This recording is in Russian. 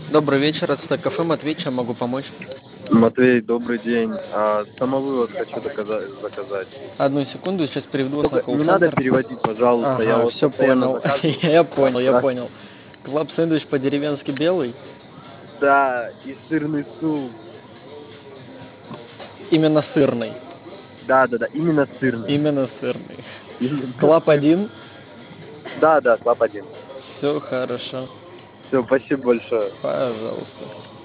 Добрый вечер, это Стек кафе, Матвей, чем могу помочь? Матвей, добрый день. Самовывоз хочу заказать. Одну секунду, сейчас переведу вас на Только не надо колл-центр. переводить, пожалуйста. Я Ага, вот все постоянно понял. заказываю. Я понял, я Да, понял. Клаб сэндвич по-деревенски белый. да, и сырный суп. Именно сырный. Да, да, да, именно сырный. Именно сырный. Именно Клаб сырный. один. Да, да, клаб один. Все хорошо. Все, спасибо большое. Пожалуйста.